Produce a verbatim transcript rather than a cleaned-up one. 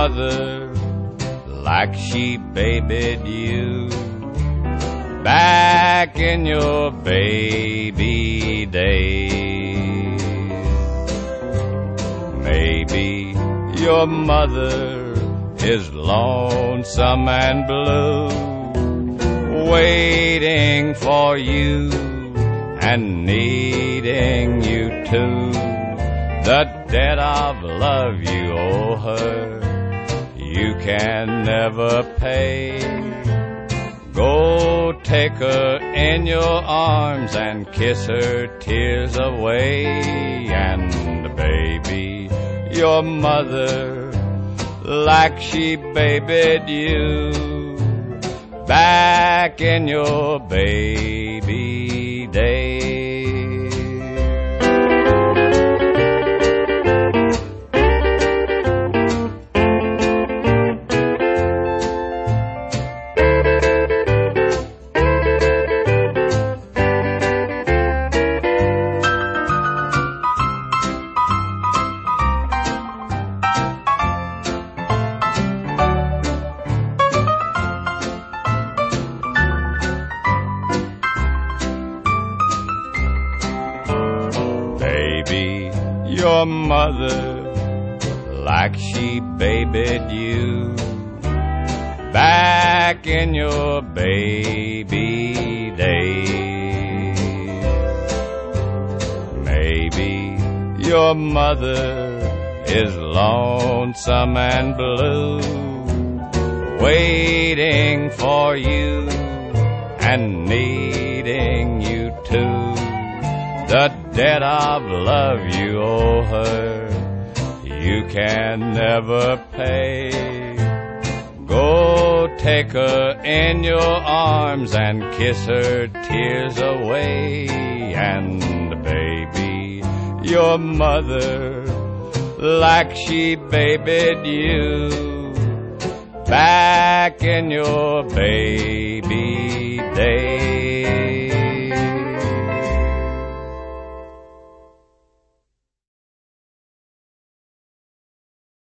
mother like she babied you back in your baby days. Maybe your mother is lonesome and blue, waiting for you and needing you too. The debt of love you owe her, you can never pay. Go take her in your arms and kiss her tears away. And baby, your mother, like she babied you back in your baby days. Your mother, like she babied you back in your baby days. Maybe your mother is lonesome and blue, waiting for you and needing you too. The debt of love you owe her, you can never pay. Go take her in your arms and kiss her tears away. And baby, your mother, like she babied you back in your baby days.